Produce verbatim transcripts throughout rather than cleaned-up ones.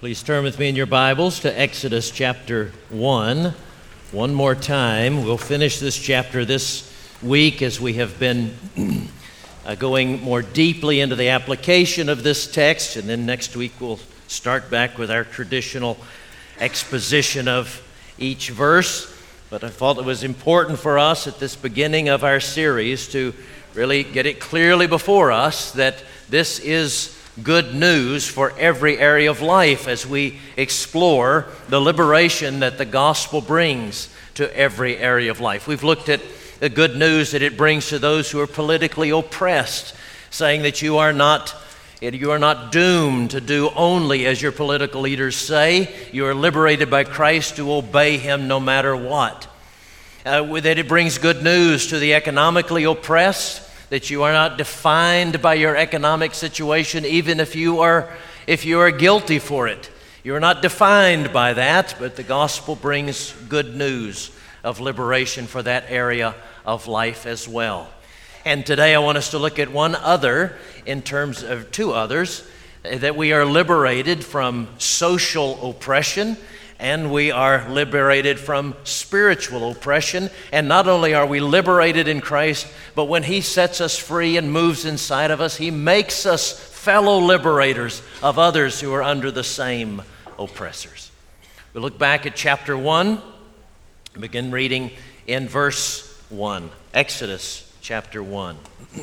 Please turn with me in your Bibles to Exodus chapter one. One more time. We'll finish this chapter this week as we have been uh, going more deeply into the application of this text, and then next week we'll start back with our traditional exposition of each verse. But I thought it was important for us at this beginning of our series to really get it clearly before us that this is good news for every area of life as we explore the liberation that the gospel brings to every area of life. We've looked at the good news that it brings to those who are politically oppressed, saying that you are not you are not doomed to do only as your political leaders say. You are liberated by Christ to obey Him no matter what. Uh, that it brings good news to the economically oppressed, that you are not defined by your economic situation, even if you are if you are guilty for it. You are not defined by that, but the gospel brings good news of liberation for that area of life as well. And today I want us to look at one other, in terms of two others, that we are liberated from social oppression, and we are liberated from spiritual oppression. And not only are we liberated in Christ, but when He sets us free and moves inside of us, He makes us fellow liberators of others who are under the same oppressors. We look back at chapter one, begin reading in verse one, Exodus chapter one.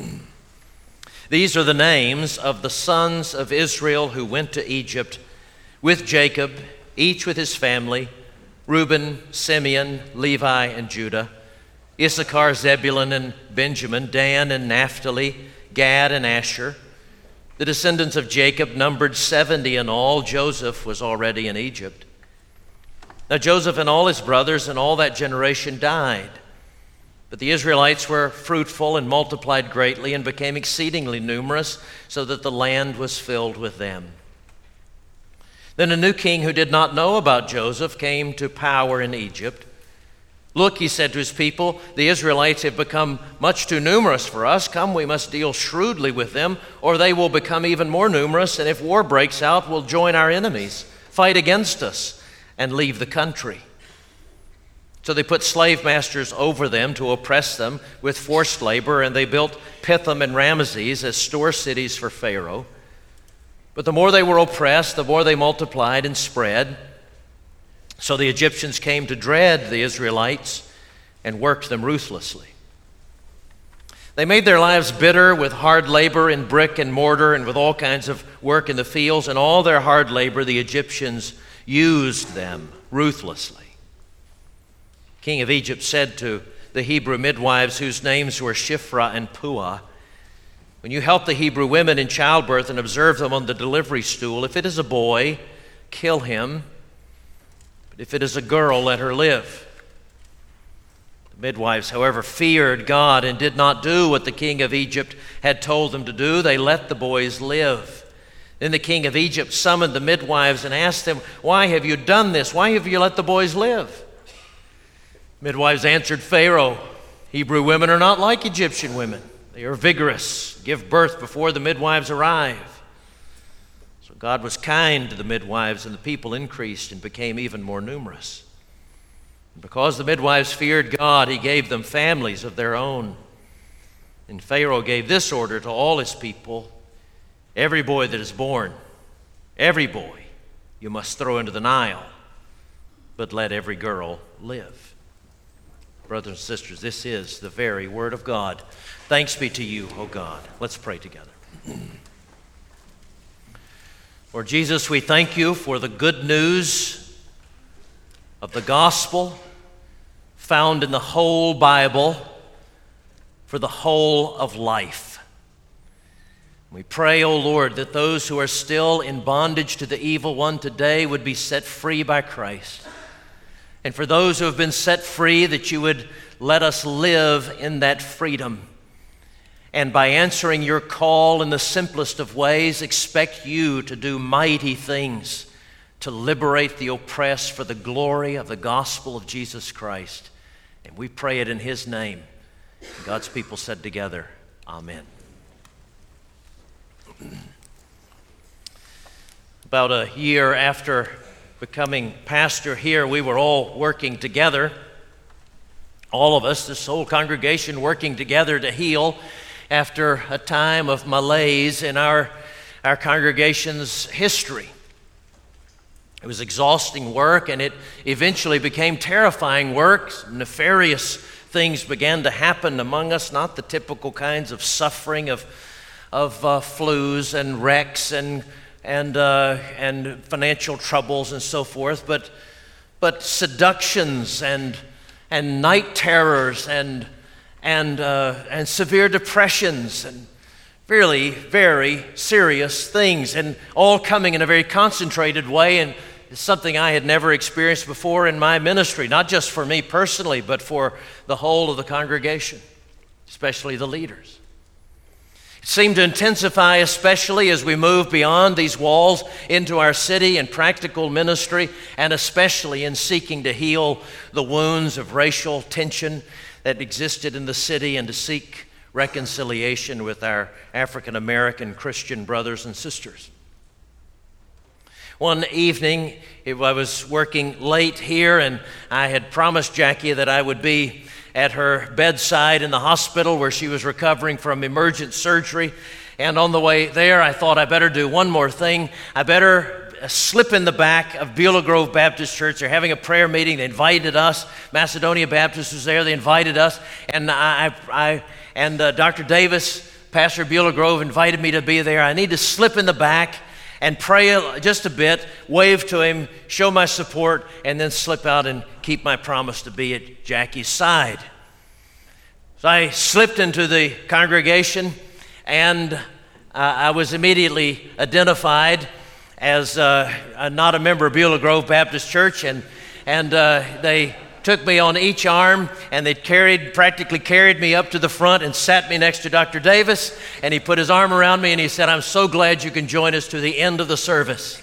These are the names of the sons of Israel who went to Egypt with Jacob, each with his family: Reuben, Simeon, Levi, and Judah; Issachar, Zebulun, and Benjamin; Dan and Naphtali; Gad and Asher. The descendants of Jacob numbered seventy in all. Joseph was already in Egypt. Now Joseph and all his brothers and all that generation died. But the Israelites were fruitful and multiplied greatly and became exceedingly numerous, so that the land was filled with them. Then a new king who did not know about Joseph came to power in Egypt. "Look," he said to his people, "the Israelites have become much too numerous for us. Come, we must deal shrewdly with them, or they will become even more numerous, and if war breaks out, will join our enemies, fight against us, and leave the country." So they put slave masters over them to oppress them with forced labor, and they built Pithom and Ramesses as store cities for Pharaoh. But the more they were oppressed, the more they multiplied and spread. So the Egyptians came to dread the Israelites and worked them ruthlessly. They made their lives bitter with hard labor in brick and mortar and with all kinds of work in the fields, and all their hard labor the Egyptians used them ruthlessly. King of Egypt said to the Hebrew midwives, whose names were Shiphrah and Puah, "When you help the Hebrew women in childbirth and observe them on the delivery stool, if it is a boy, kill him. But if it is a girl, let her live." The midwives, however, feared God and did not do what the king of Egypt had told them to do. They let the boys live. Then the king of Egypt summoned the midwives and asked them, "Why have you done this? Why have you let the boys live?" Midwives answered Pharaoh, "Hebrew women are not like Egyptian women. They are vigorous, give birth before the midwives arrive." So God was kind to the midwives, and the people increased and became even more numerous. And because the midwives feared God, He gave them families of their own. And Pharaoh gave this order to all his people: "Every boy that is born, every boy, you must throw into the Nile, but let every girl live." Brothers and sisters, this is the very word of God. Thanks be to you, O God. Let's pray together. Lord Jesus, we thank you for the good news of the gospel found in the whole Bible for the whole of life. We pray, O Lord, that those who are still in bondage to the evil one today would be set free by Christ. And for those who have been set free, that you would let us live in that freedom. And by answering your call in the simplest of ways, expect you to do mighty things to liberate the oppressed for the glory of the gospel of Jesus Christ. And we pray it in His name. God's people said together, Amen. About a year after becoming pastor here, we were all working together, all of us, this whole congregation working together to heal after a time of malaise in our, our congregation's history. It was exhausting work, and it eventually became terrifying work. Nefarious things began to happen among us, not the typical kinds of suffering of, of uh, flus and wrecks and and uh, and financial troubles and so forth, but but seductions and and night terrors and and uh, and severe depressions and really very serious things, and all coming in a very concentrated way. And it's something I had never experienced before in my ministry, not just for me personally, but for the whole of the congregation, especially the leaders. It seemed to intensify, especially as we moved beyond these walls into our city and practical ministry, and especially in seeking to heal the wounds of racial tension that existed in the city and to seek reconciliation with our African American Christian brothers and sisters. One evening, I was working late here, and I had promised Jackie that I would be at her bedside in the hospital where she was recovering from emergent surgery. And on the way there, I thought I better do one more thing. I better slip in the back of Beulah Grove Baptist Church. They're having a prayer meeting. They invited us. Macedonia Baptist was there. They invited us. And I, I and uh, Doctor Davis, Pastor Beulah Grove, invited me to be there. I need to slip in the back and pray just a bit, wave to him, show my support, and then slip out and keep my promise to be at Jackie's side. So I slipped into the congregation, and uh, I was immediately identified as uh, not a member of Beulah Grove Baptist Church, and and uh, they took me on each arm, and they carried, practically carried me up to the front and sat me next to Doctor Davis, and he put his arm around me and he said, "I'm so glad you can join us to the end of the service."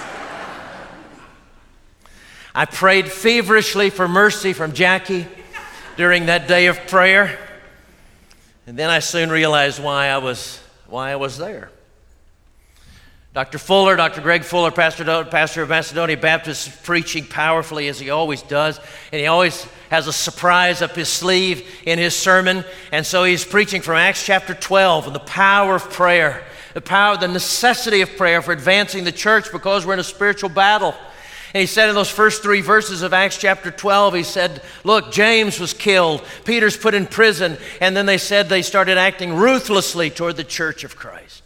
I prayed feverishly for mercy from Jackie during that day of prayer, and then I soon realized why I was, why I was there. Doctor Fuller, Doctor Greg Fuller, pastor, pastor of Macedonia Baptist, is preaching powerfully as he always does, and he always has a surprise up his sleeve in his sermon. And so he's preaching from Acts chapter twelve and the power of prayer, the power, the necessity of prayer for advancing the church because we're in a spiritual battle. And he said in those first three verses of Acts chapter twelve, he said, look, James was killed, Peter's put in prison, and then they said they started acting ruthlessly toward the church of Christ.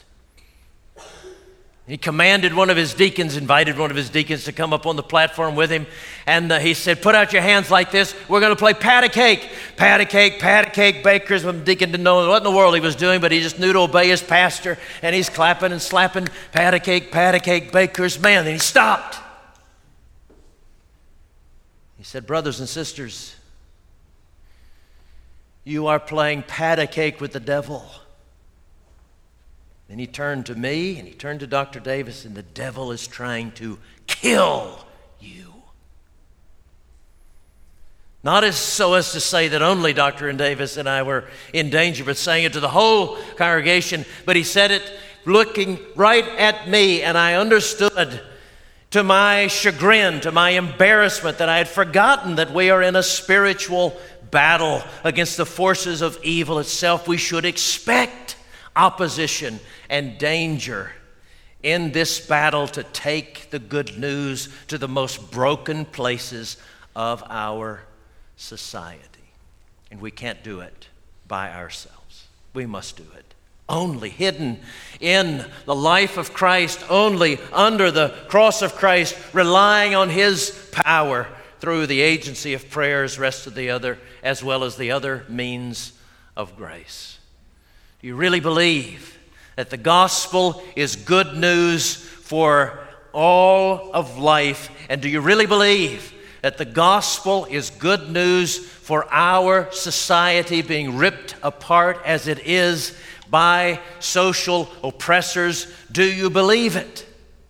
He commanded one of his deacons, invited one of his deacons to come up on the platform with him, and uh, he said, put out your hands like this, we're going to play pat a cake. Pat a cake, pat a cake, bakers. The deacon didn't know what in the world he was doing, but he just knew to obey his pastor, and he's clapping and slapping, pat a cake, pat a cake, bakers. Man, then he stopped. He said, brothers and sisters, you are playing pat a cake with the devil. Then he turned to me and he turned to Doctor Davis, and the devil is trying to kill you. Not as so as to say that only Doctor Davis and I were in danger, but saying it to the whole congregation. But he said it looking right at me, and I understood to my chagrin, to my embarrassment, that I had forgotten that we are in a spiritual battle against the forces of evil itself. We should expect opposition and danger in this battle to take the good news to the most broken places of our society. And we can't do it by ourselves. We must do it only hidden in the life of Christ, only under the cross of Christ, relying on His power through the agency of prayer, as rest of the other, as well as the other means of grace. Do you really believe that the gospel is good news for all of life? And do you really believe that the gospel is good news for our society being ripped apart as it is by social oppressors? Do you believe it?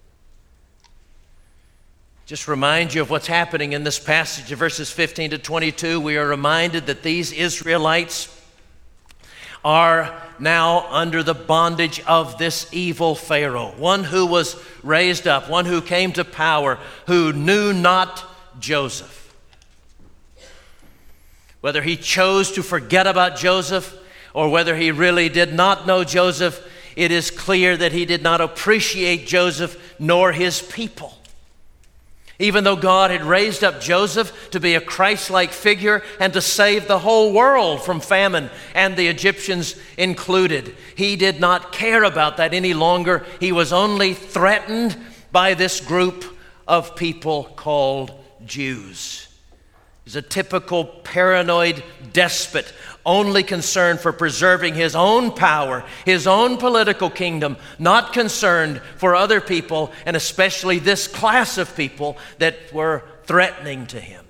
Just remind you of what's happening in this passage of verses fifteen to twenty-two. We are reminded that these Israelites are now under the bondage of this evil Pharaoh, one who was raised up, one who came to power, who knew not Joseph. Whether he chose to forget about Joseph or whether he really did not know Joseph, it is clear that he did not appreciate Joseph nor his people. Even though God had raised up Joseph to be a Christ-like figure and to save the whole world from famine, and the Egyptians included, he did not care about that any longer. He was only threatened by this group of people called Jews. He's a typical paranoid despot, only concerned for preserving his own power, his own political kingdom, not concerned for other people, and especially this class of people that were threatening to him.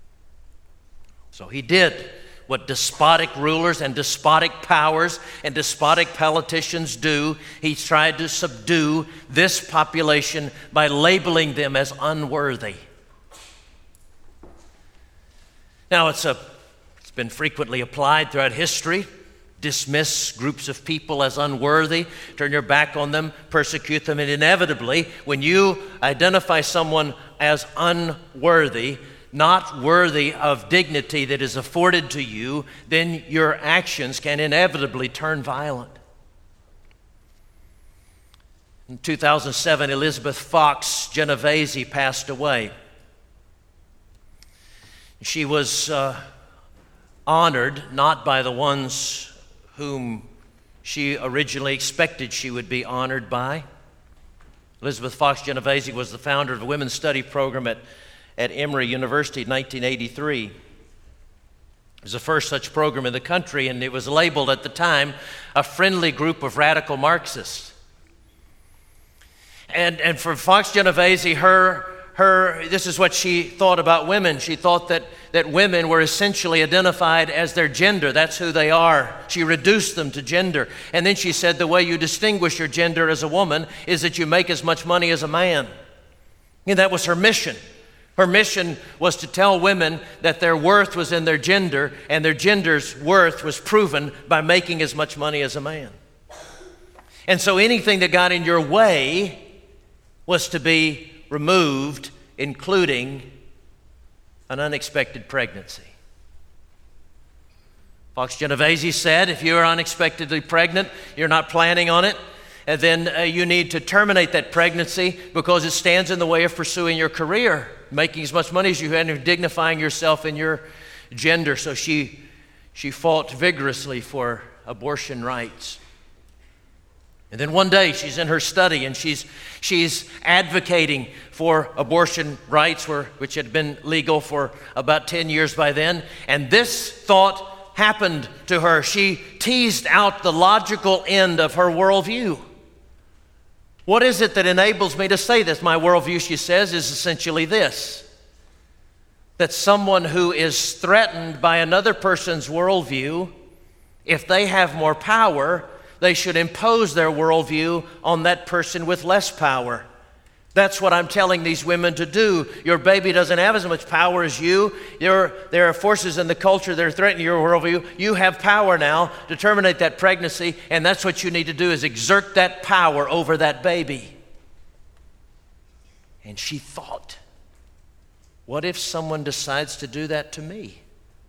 So he did what despotic rulers and despotic powers and despotic politicians do. He tried to subdue this population by labeling them as unworthy. Now, it's a It's been frequently applied throughout history. Dismiss groups of people as unworthy, turn your back on them, persecute them, and inevitably, when you identify someone as unworthy, not worthy of dignity that is afforded to you, then your actions can inevitably turn violent. In two thousand seven, Elizabeth Fox Genovese passed away. She was uh, honored not by the ones whom she originally expected she would be honored by. Elizabeth Fox Genovese was the founder of a women's study program at, at Emory University in nineteen eighty-three. It was the first such program in the country, and it was labeled at the time a friendly group of radical Marxists. And, and for Fox Genovese, her Her, this is what she thought about women. She thought that, that women were essentially identified as their gender. That's who they are. She reduced them to gender. And then she said the way you distinguish your gender as a woman is that you make as much money as a man. And that was her mission. Her mission was to tell women that their worth was in their gender, and their gender's worth was proven by making as much money as a man. And so anything that got in your way was to be removed, including an unexpected pregnancy. Fox Genovese said, if you are unexpectedly pregnant, you're not planning on it, and then uh, you need to terminate that pregnancy because it stands in the way of pursuing your career, making as much money as you can, and dignifying yourself in your gender. So she, she fought vigorously for abortion rights. And then one day she's in her study and she's, she's advocating for abortion rights, were, which had been legal for about ten years by then. And this thought happened to her. She teased out the logical end of her worldview. What is it that enables me to say this? My worldview, she says, is essentially this: that someone who is threatened by another person's worldview, if they have more power, they should impose their worldview on that person with less power. That's what I'm telling these women to do. Your baby doesn't have as much power as you. There, there are forces in the culture that are threatening your worldview. You have power now to terminate that pregnancy, and that's what you need to do, is exert that power over that baby. And she thought, what if someone decides to do that to me?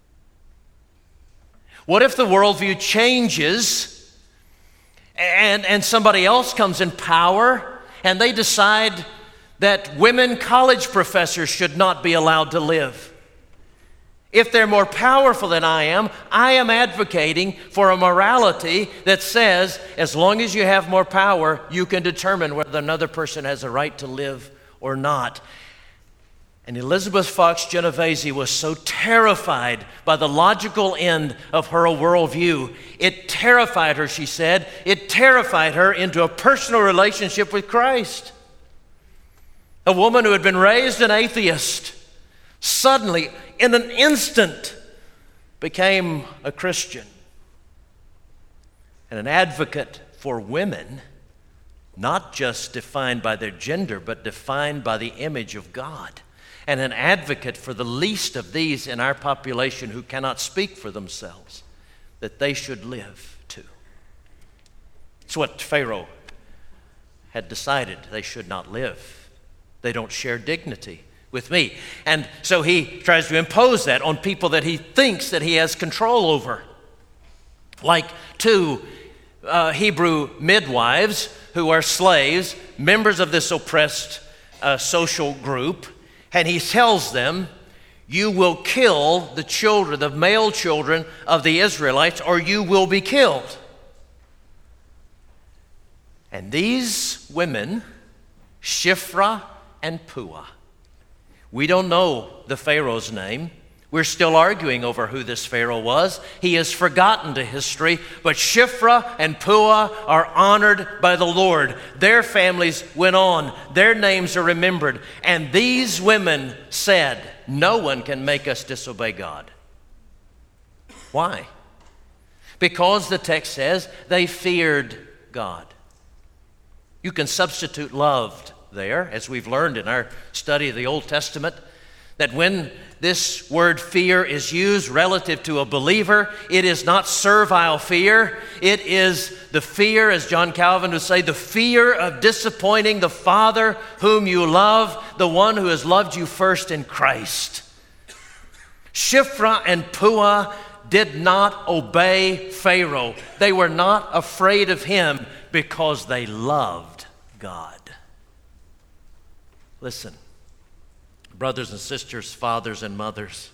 What if the worldview changes And, and somebody else comes in power and they decide that women college professors should not be allowed to live? If they're more powerful than I am, I am advocating for a morality that says as long as you have more power, you can determine whether another person has a right to live or not. And Elizabeth Fox Genovese was so terrified by the logical end of her worldview. It terrified her, she said. It terrified her into a personal relationship with Christ. A woman who had been raised an atheist suddenly, in an instant, became a Christian and an advocate for women, not just defined by their gender, but defined by the image of God. And an advocate for the least of these in our population who cannot speak for themselves, that they should live too. It's what Pharaoh had decided. They should not live. They don't share dignity with me. And so he tries to impose that on people that he thinks that he has control over. Like two uh, Hebrew midwives who are slaves, members of this oppressed uh, social group, and he tells them, you will kill the children, the male children of the Israelites, or you will be killed. And these women, Shiphrah and Puah, we don't know the Pharaoh's name. We're still arguing over who this Pharaoh was. He is forgotten to history, but Shiphrah and Puah are honored by the Lord. Their families went on. Their names are remembered. And these women said, no one can make us disobey God. Why? Because the text says they feared God. You can substitute loved there, as we've learned in our study of the Old Testament, that when this word fear is used relative to a believer, it is not servile fear. It is the fear, as John Calvin would say, the fear of disappointing the Father whom you love, the one who has loved you first in Christ. Shiphrah and Puah did not obey Pharaoh. They were not afraid of him because they loved God. Listen, brothers and sisters, fathers and mothers,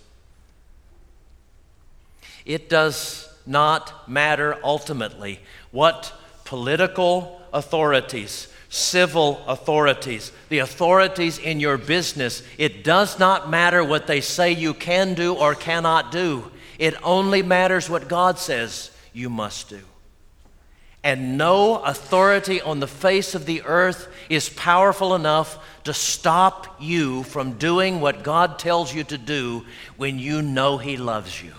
it does not matter ultimately what political authorities, civil authorities, the authorities in your business, it does not matter what they say you can do or cannot do. It only matters what God says you must do. And no authority on the face of the earth is powerful enough to stop you from doing what God tells you to do when you know He loves you.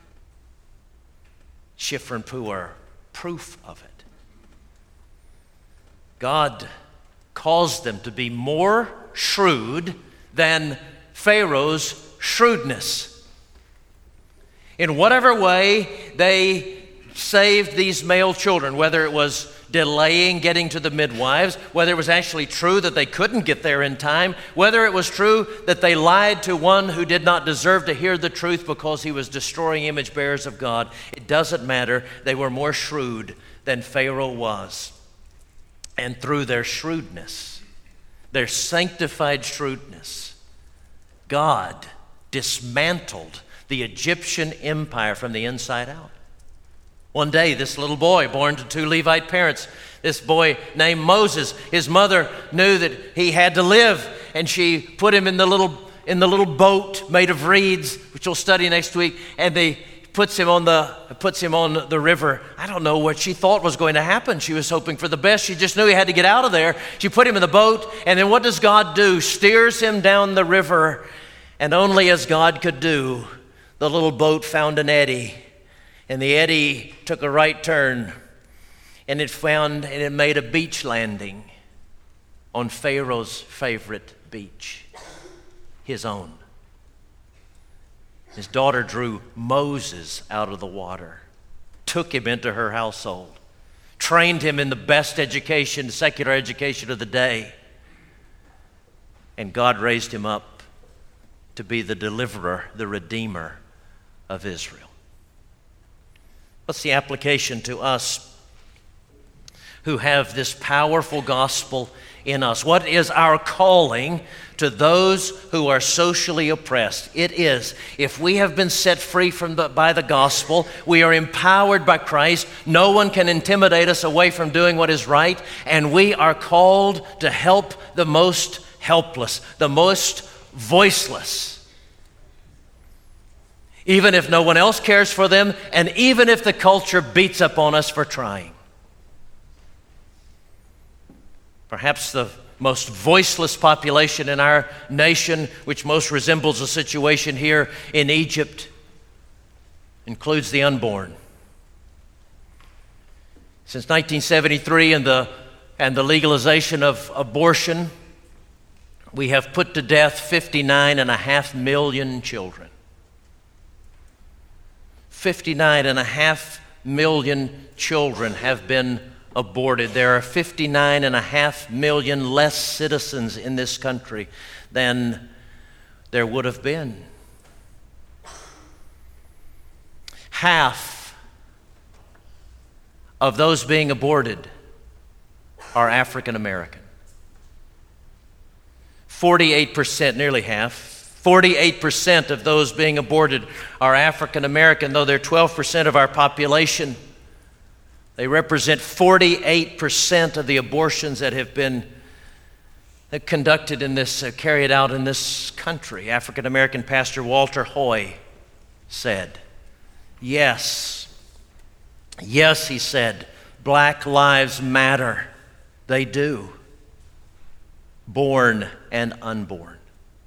Shiphrah and Puah are proof of it. God caused them to be more shrewd than Pharaoh's shrewdness. In whatever way they saved these male children, whether it was delaying getting to the midwives, whether it was actually true that they couldn't get there in time, whether it was true that they lied to one who did not deserve to hear the truth because he was destroying image bearers of God, it doesn't matter. They were more shrewd than Pharaoh was. And through their shrewdness, their sanctified shrewdness, God dismantled the Egyptian empire from the inside out. One day, this little boy, born to two Levite parents, this boy named Moses, his mother knew that he had to live, and she put him in the little in the little boat made of reeds, which we'll study next week, and they puts him on the puts him on the river. I don't know what she thought was going to happen. She was hoping for the best. She just knew he had to get out of there. She put him in the boat, and then what does God do? Steers him down the river, and only as God could do, the little boat found an eddy. And the eddy took a right turn, and it found and it made a beach landing on Pharaoh's favorite beach, his own. His daughter drew Moses out of the water, took him into her household, trained him in the best education, secular education of the day, and God raised him up to be the deliverer, the redeemer of Israel. What's the application to us who have this powerful gospel in us? What is our calling to those who are socially oppressed? It is, if we have been set free from the, by the gospel, we are empowered by Christ, no one can intimidate us away from doing what is right, and we are called to help the most helpless, the most voiceless. Even if no one else cares for them, and even if the culture beats up on us for trying. Perhaps the most voiceless population in our nation, which most resembles the situation here in Egypt, includes the unborn. Since nineteen seventy-three and the, and the legalization of abortion, we have put to death fifty-nine and a half million children. fifty-nine and a half million children have been aborted. There are fifty-nine and a half million less citizens in this country than there would have been. Half of those being aborted are African American. forty-eight percent, nearly half, forty-eight percent of those being aborted are African American, though they're twelve percent of our population. They represent forty-eight percent of the abortions that have been conducted in this, uh, carried out in this country. African American pastor Walter Hoy said, yes, yes, he said, Black lives matter. They do. Born and unborn.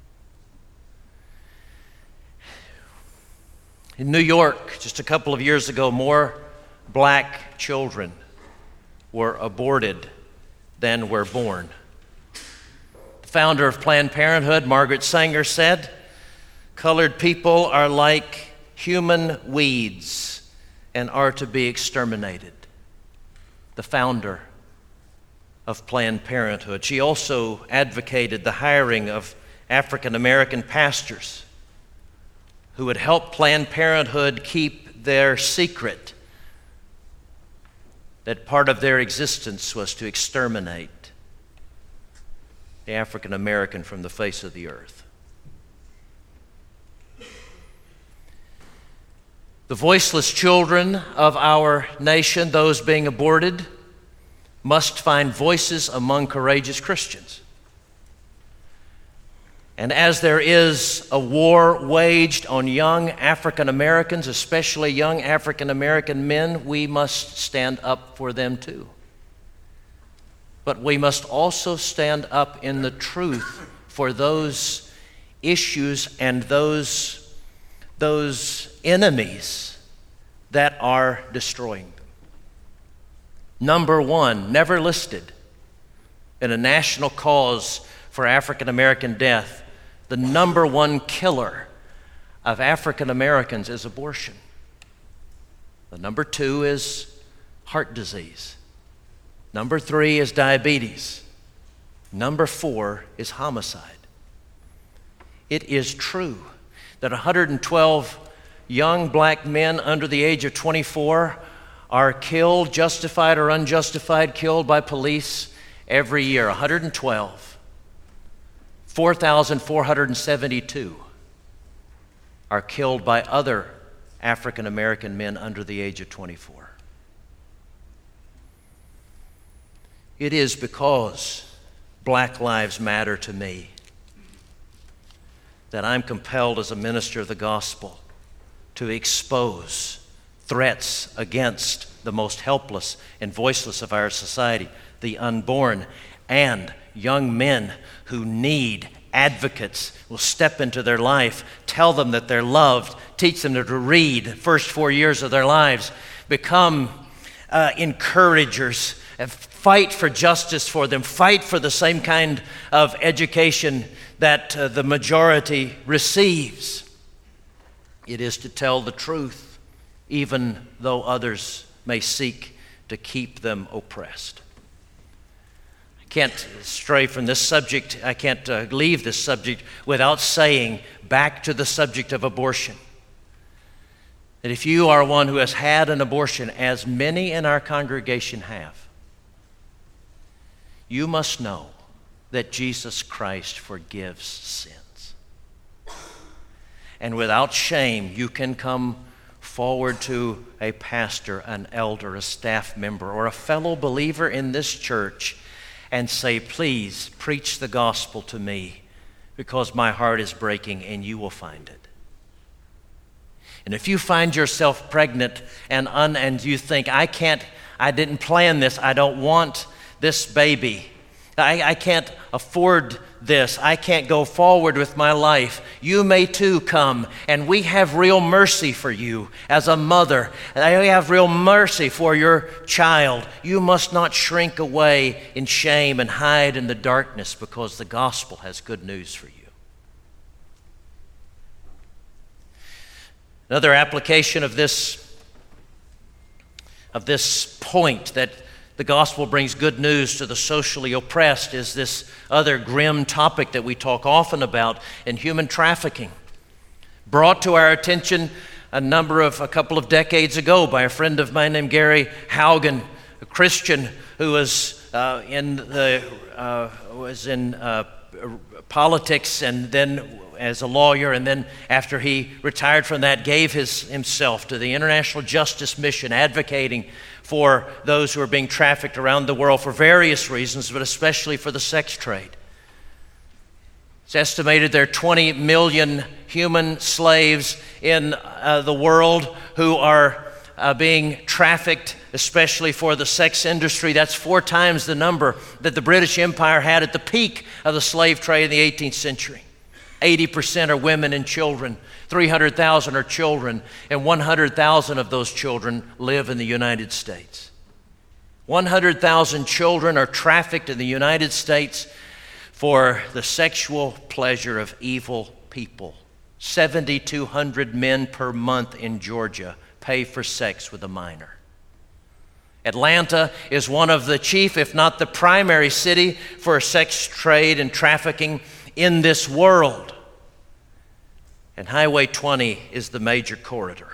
In New York, just a couple of years ago, more black children were aborted than were born. The founder of Planned Parenthood, Margaret Sanger, said, colored people are like human weeds and are to be exterminated. The founder of Planned Parenthood. She also advocated the hiring of African American pastors who would help Planned Parenthood keep their secret that part of their existence was to exterminate the African American from the face of the earth. The voiceless children of our nation, those being aborted, must find voices among courageous Christians. And as there is a war waged on young African Americans, especially young African American men, we must stand up for them too. But we must also stand up in the truth for those issues and those, those enemies that are destroying them. Number one, never listed in a national cause for African American death, the number one killer of African Americans is abortion. The number two is heart disease. Number three is diabetes. Number four is homicide. It is true that one hundred twelve young black men under the age of twenty-four are killed, justified or unjustified, killed by police every year. one hundred twelve. four thousand four hundred seventy-two are killed by other African American men under the age of twenty-four. It is because Black lives matter to me that I'm compelled as a minister of the gospel to expose threats against the most helpless and voiceless of our society, the unborn, and young men who need advocates will step into their life, tell them that they're loved, teach them to read the first four years of their lives, become uh, encouragers, and fight for justice for them, fight for the same kind of education that uh, the majority receives. It is to tell the truth, even though others may seek to keep them oppressed. I can't stray from this subject. I can't uh, leave this subject without saying back to the subject of abortion. That if you are one who has had an abortion, as many in our congregation have, you must know that Jesus Christ forgives sins. And without shame, you can come forward to a pastor, an elder, a staff member, or a fellow believer in this church and say, please preach the gospel to me because my heart is breaking, and you will find it. And if you find yourself pregnant and un, and you think, I can't, I didn't plan this, I don't want this baby, I, I can't afford this, I can't go forward with my life, you may too come, and we have real mercy for you as a mother. We have real mercy for your child. You must not shrink away in shame and hide in the darkness, because the gospel has good news for you. Another application of this, of this point that The gospel brings good news to the socially oppressed is this other grim topic that we talk often about in human trafficking. Brought to our attention a number of, a couple of decades ago by a friend of mine named Gary Haugen, a Christian who was uh, in the uh, was in uh, politics and then as a lawyer, and then after he retired from that, gave his himself to the International Justice Mission, advocating for those who are being trafficked around the world for various reasons, but especially for the sex trade. It's estimated there are twenty million human slaves in uh, the world who are uh, being trafficked, especially for the sex industry. That's four times the number that the British Empire had at the peak of the slave trade in the eighteenth century. eighty percent are women and children, three hundred thousand are children, and one hundred thousand of those children live in the United States. one hundred thousand children are trafficked in the United States for the sexual pleasure of evil people. seven thousand two hundred men per month in Georgia pay for sex with a minor. Atlanta is one of the chief, if not the primary city for sex trade and trafficking in this world. And Highway twenty is the major corridor.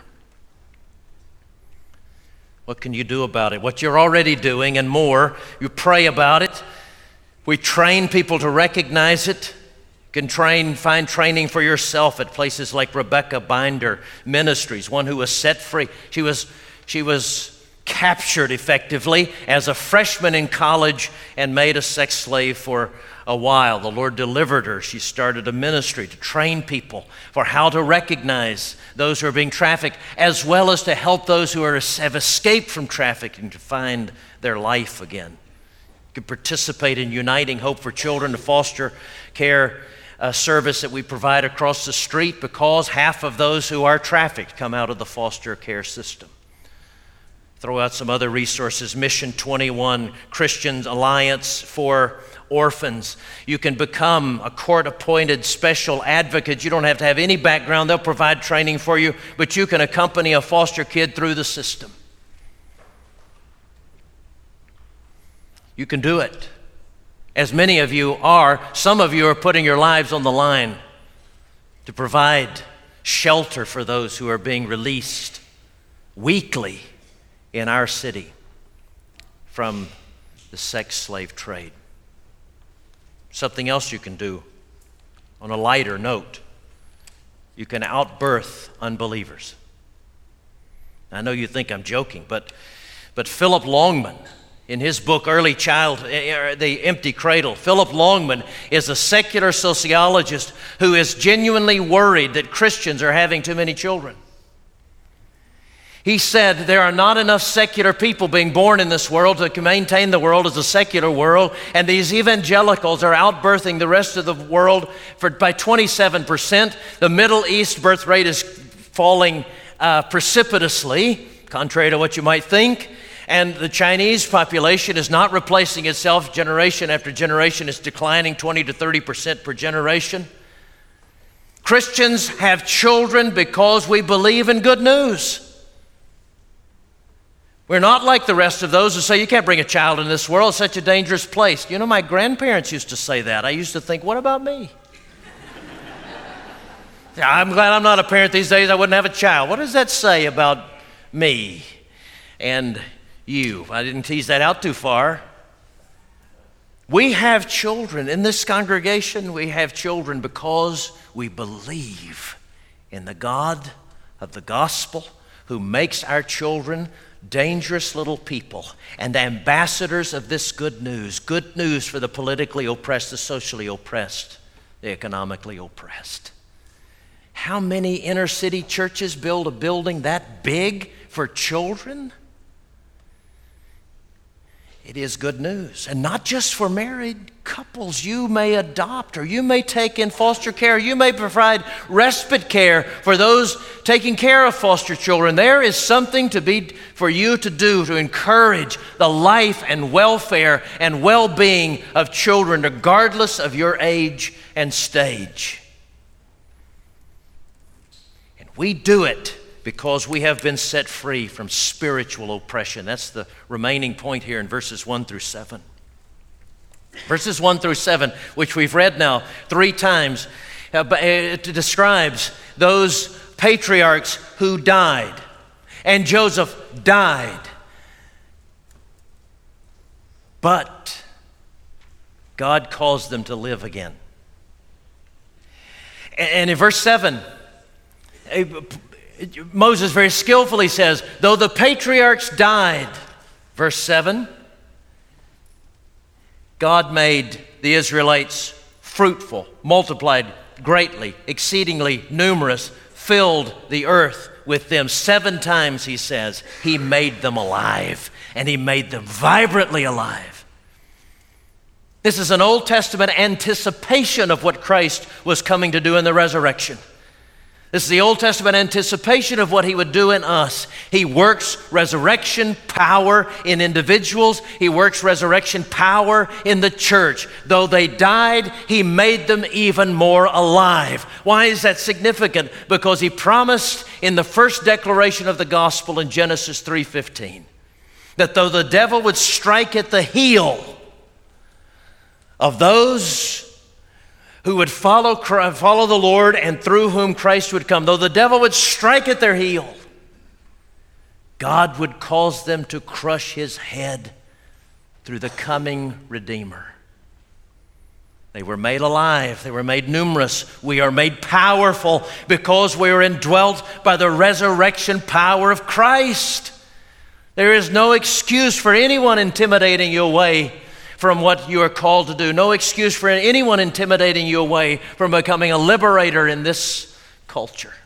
What can you do about it? What you're already doing and more. You pray about it. We train people to recognize it. You can train, find training for yourself at places like Rebecca Binder Ministries, one who was set free. She was, she was captured effectively as a freshman in college and made a sex slave for a while. The Lord delivered her. She started a ministry to train people for how to recognize those who are being trafficked, as well as to help those who are, have escaped from trafficking to find their life again. You can participate in Uniting Hope for Children, the foster care uh, service that we provide across the street, because half of those who are trafficked come out of the foster care system. Throw out some other resources. Mission twenty-one, Christian Alliance for Orphans. You can become a court-appointed special advocate. You don't have to have any background. They'll provide training for you, but you can accompany a foster kid through the system. You can do it. As many of you are, some of you are putting your lives on the line to provide shelter for those who are being released weekly in our city from the sex slave trade. Something else you can do on a lighter note. You can outbirth unbelievers. I know you think I'm joking, but, but Philip Longman, in his book, Early Child, The Empty Cradle, Philip Longman is a secular sociologist who is genuinely worried that Christians are having too many children. He said there are not enough secular people being born in this world to maintain the world as a secular world, and these evangelicals are outbirthing the rest of the world for, by twenty-seven percent. The Middle East birth rate is falling uh, precipitously, contrary to what you might think, and the Chinese population is not replacing itself generation after generation. It's declining twenty to thirty percent per generation. Christians have children because we believe in good news. We're not like the rest of those who say, you can't bring a child in this world, it's such a dangerous place. You know, my grandparents used to say that. I used to think, what about me? Yeah, I'm glad I'm not a parent these days. I wouldn't have a child. What does that say about me and you? I didn't tease that out too far. We have children. In this congregation, we have children because we believe in the God of the gospel who makes our children dangerous little people and ambassadors of this good news. Good news for the politically oppressed, the socially oppressed, the economically oppressed. How many inner city churches build a building that big for children? It is good news. And not just for married couples. You may adopt, or you may take in foster care. You may provide respite care for those taking care of foster children. There is something to be for you to do to encourage the life and welfare and well-being of children, regardless of your age and stage. And we do it because we have been set free from spiritual oppression. That's the remaining point here in verses one through seven. Verses one through seven, which we've read now three times, uh, it describes those patriarchs who died. And Joseph died. But God caused them to live again. And in verse seven, Moses very skillfully says, though the patriarchs died, verse seven, God made the Israelites fruitful, multiplied greatly, exceedingly numerous, filled the earth with them. Seven times, he says, he made them alive, and he made them vibrantly alive. This is an Old Testament anticipation of what Christ was coming to do in the resurrection. This is the Old Testament anticipation of what he would do in us. He works resurrection power in individuals. He works resurrection power in the church. Though they died, he made them even more alive. Why is that significant? Because he promised in the first declaration of the gospel in Genesis three fifteen that though the devil would strike at the heel of those who would follow, follow the Lord and through whom Christ would come, though the devil would strike at their heel, God would cause them to crush his head through the coming Redeemer. They were made alive. They were made numerous. We are made powerful because we are indwelt by the resurrection power of Christ. There is no excuse for anyone intimidating you away from what you are called to do. No excuse for anyone intimidating you away from becoming a liberator in this culture.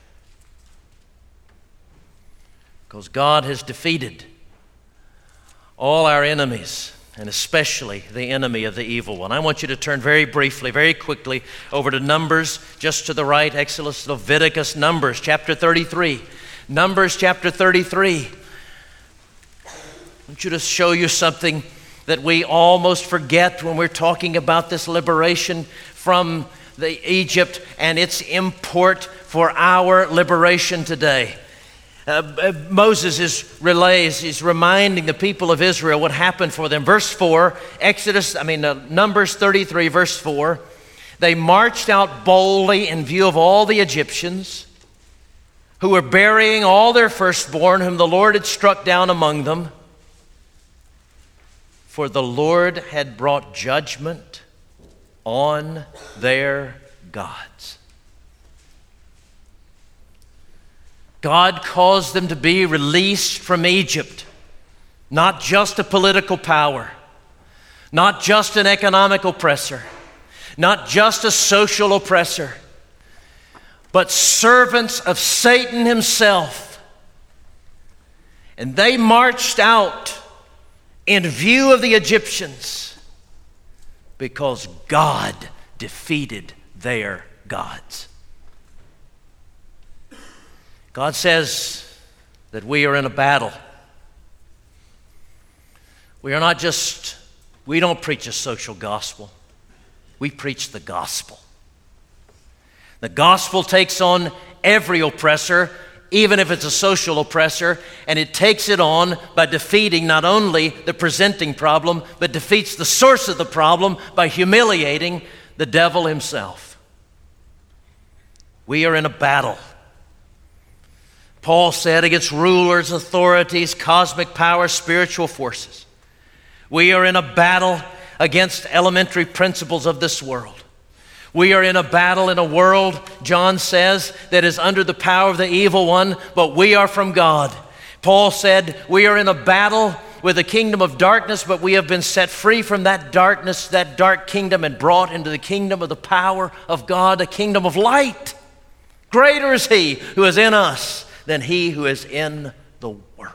Because God has defeated all our enemies, and especially the enemy of the evil one. I want you to turn very briefly, very quickly, over to Numbers, just to the right, Exodus, Leviticus, Numbers, chapter thirty-three. Numbers, chapter thirty-three. I want you to show you something that we almost forget when we're talking about this liberation from the Egypt and its import for our liberation today. Uh, Moses is relays, he's reminding the people of Israel what happened for them. Verse four, Exodus, I mean, uh, Numbers thirty-three, verse four. They marched out boldly in view of all the Egyptians who were burying all their firstborn, whom the Lord had struck down among them. For the Lord had brought judgment on their gods. God caused them to be released from Egypt, not just a political power, not just an economic oppressor, not just a social oppressor, but servants of Satan himself. And they marched out in view of the Egyptians because God defeated their gods. God says that we are in a battle. We are not just, we don't preach a social gospel. We preach the gospel. The gospel takes on every oppressor, even if it's a social oppressor, and it takes it on by defeating not only the presenting problem, but defeats the source of the problem by humiliating the devil himself. We are in a battle. Paul said, against rulers, authorities, cosmic powers, spiritual forces. We are in a battle against elementary principles of this world. We are in a battle in a world, John says, that is under the power of the evil one, but we are from God. Paul said, we are in a battle with the kingdom of darkness, but we have been set free from that darkness, that dark kingdom, and brought into the kingdom of the power of God, a kingdom of light. Greater is he who is in us than he who is in the world.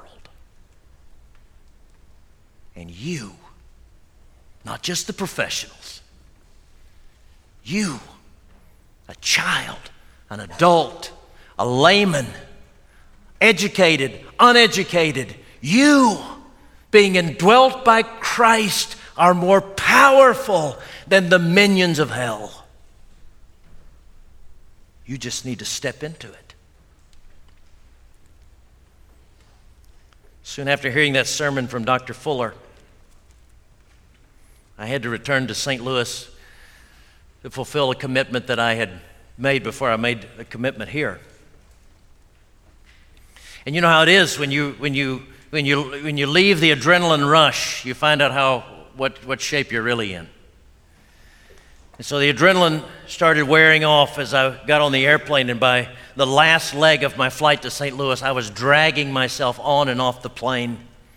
And you, not just the professionals, you, a child, an adult, a layman, educated, uneducated, you, being indwelt by Christ, are more powerful than the minions of hell. You just need to step into it. Soon after hearing that sermon from Doctor Fuller, I had to return to Saint Louis to fulfill a commitment that I had made before I made a commitment here. And you know how it is when you when you when you when you leave the adrenaline rush, you find out how what what shape you're really in. And so the adrenaline started wearing off as I got on the airplane, and by the last leg of my flight to Saint Louis, I was dragging myself on and off the plane.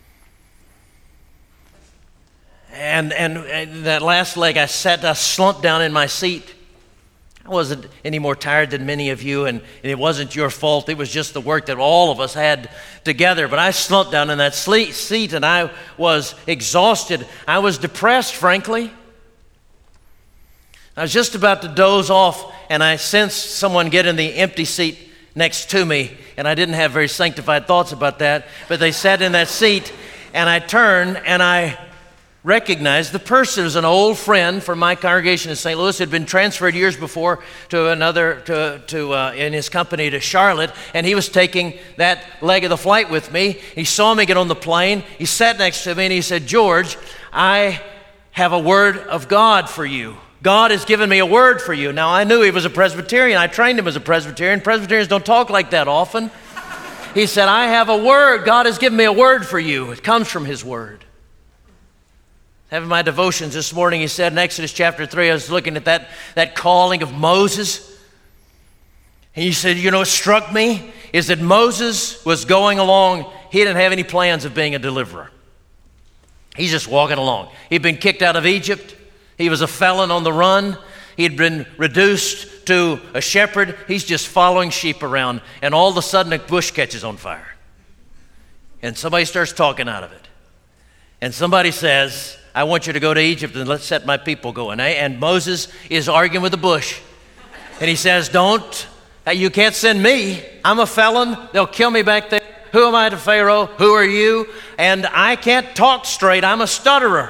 And, and, and that last leg, I sat, I slumped down in my seat. I wasn't any more tired than many of you, and, and it wasn't your fault. It was just the work that all of us had together. But I slumped down in that sleep, seat, and I was exhausted. I was depressed, frankly. I was just about to doze off, and I sensed someone get in the empty seat next to me, and I didn't have very sanctified thoughts about that, but they sat in that seat, and I turned, and I recognized the person. It was an old friend from my congregation in Saint Louis, had been transferred years before to another, to, to uh, in his company to Charlotte, and he was taking that leg of the flight with me. He saw me get on the plane. He sat next to me, and he said, "George, I have a word of God for you. God has given me a word for you." Now, I knew he was a Presbyterian. I trained him as a Presbyterian. Presbyterians don't talk like that often. He said, "I have a word. God has given me a word for you." It comes from his word. Having my devotions this morning, he said in Exodus chapter three, I was looking at that, that calling of Moses. And he said, you know, what struck me is that Moses was going along. He didn't have any plans of being a deliverer. He's just walking along. He'd been kicked out of Egypt. He was a felon on the run. He had been reduced to a shepherd. He's just following sheep around. And all of a sudden, a bush catches on fire. And somebody starts talking out of it. And somebody says, "I want you to go to Egypt and let's set my people going." And Moses is arguing with the bush. And he says, "Don't, you can't send me. I'm a felon. They'll kill me back there. Who am I to Pharaoh? Who are you? And I can't talk straight. I'm a stutterer."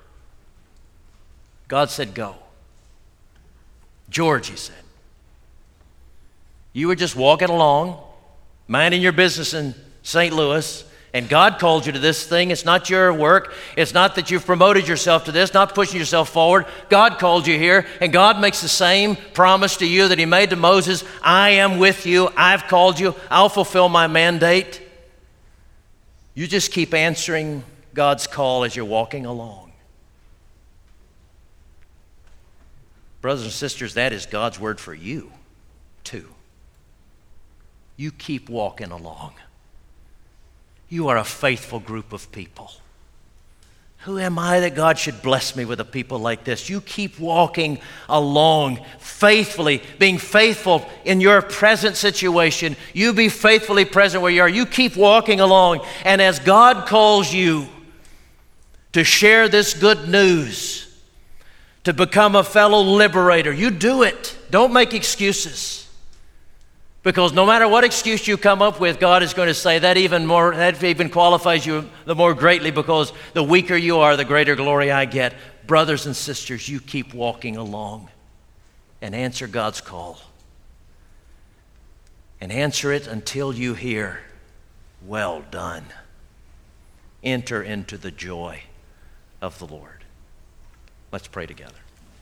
God said, "Go." "George," he said, "you were just walking along, minding your business in Saint Louis, and God called you to this thing. It's not your work. It's not that you've promoted yourself to this, not pushing yourself forward. God called you here, and God makes the same promise to you that he made to Moses. I am with you. I've called you. I'll fulfill my mandate. You just keep answering God's call as you're walking along." Brothers and sisters, that is God's word for you, too. You keep walking along. You are a faithful group of people. Who am I that God should bless me with a people like this? You keep walking along faithfully, being faithful in your present situation. You be faithfully present where you are. You keep walking along. And as God calls you to share this good news, to become a fellow liberator, you do it. Don't make excuses. Because no matter what excuse you come up with, God is going to say that even more, that even qualifies you the more greatly, because the weaker you are, the greater glory I get. Brothers and sisters, you keep walking along and answer God's call. And answer it until you hear, "Well done." Enter into the joy of the Lord. Let's pray together.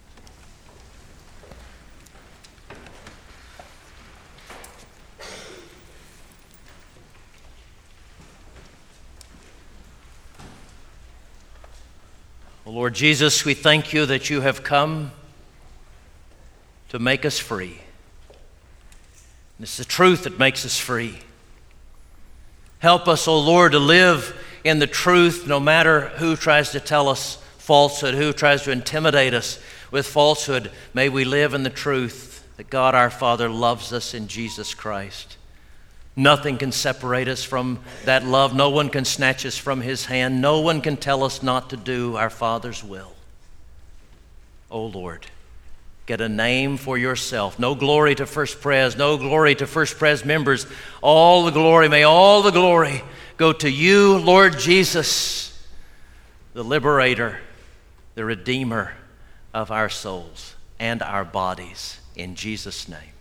Oh, Lord Jesus, we thank you that you have come to make us free. And it's the truth that makes us free. Help us, O Lord, to live in the truth no matter who tries to tell us falsehood, who tries to intimidate us with falsehood. May we live in the truth that God our Father loves us in Jesus Christ. Nothing can separate us from that love. No one can snatch us from his hand. No one can tell us not to do our Father's will. Oh Lord, get a name for yourself. No glory to First Pres, no glory to First Pres members. All the glory, may all the glory go to you, Lord Jesus, the liberator, the redeemer of our souls and our bodies. In Jesus' name.